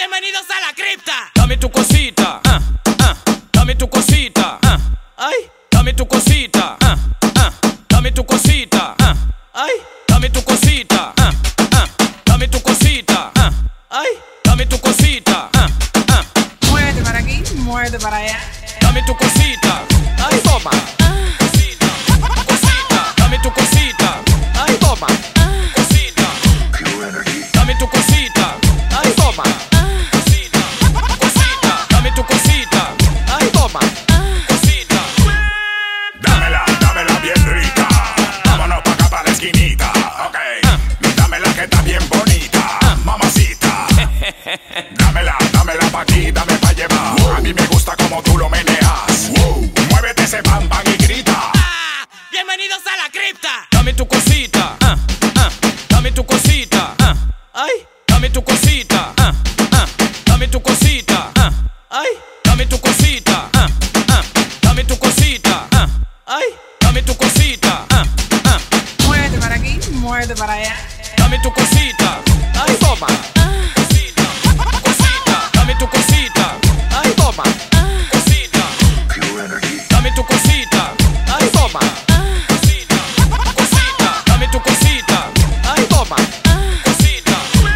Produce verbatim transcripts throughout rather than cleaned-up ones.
Bienvenidos a la cripta. Dame tu cosita, ah, ah, dame tu cosita, ah, ay, dame tu cosita, ah, ah, dame tu cosita, ah, ay, dame tu cosita, ah, ah, dame tu cosita, ah, ay, dame tu cosita, ah, ah. Muévete para aquí, muévete para allá. Dame tu cosita, ay, toma. Cosita, cosita, dame tu cosita, ay, toma. Cosita, dame tu cosita, ay, toma. Cosita, cosita, dame tu cosita, ay, toma. Cosita, Dámela, dámela bien rica. Vámonos pa' acá pa' la esquinita. Ok, dámela que está bien bonita, mamacita. Dámela, dámela pa' aquí, dame pa' llevar. A mí me gusta como tú lo meneas. Muévete ese bam bam y grita. Ah, bienvenidos a la cripta. dame tu cosita, ah, ah, dame tu cosita, ah, ay, dame tu cosita, ah, ah, dame tu cosita, ah, ay, dame tu cosita, ah, ah, dame tu cosita, ah, ay, dame tu cosita, ah, ah, Muévete para aquí, muévete para allá. dame tu cosita, ay, toma. Cosita, cosita, dame tu cosita, ay, toma. Cosita, dame tu cosita, ay, toma. Cosita, cosita, dame tu cosita, ay, toma. Cosita,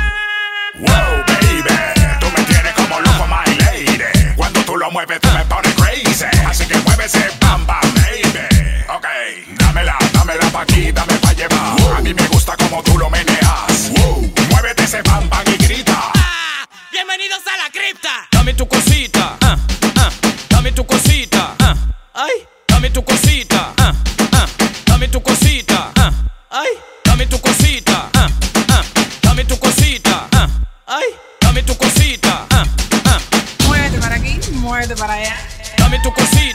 Wow, baby, tú me tienes como loco, my lady. Cuando tú lo mueves, tú me pones crazy. Así que mueve ese bam bam, baby. Ok, dámela, dámela pa' aquí, dame pa' llevar. A mí me gusta como tú lo meneas. Muévete ese bam bam y grita. Ah, bienvenidos a la cripta. dame tu cosita, ah, ah, dame tu cosita, ah, ay, dame tu cosita, ah, ah, dame tu cosita, ah, ay, dame tu cosita, ah, ah, dame tu cosita, ah, ay, dame tu cosita, ah, ah, Muévete para aquí, muévete para allá. dame tu cosita.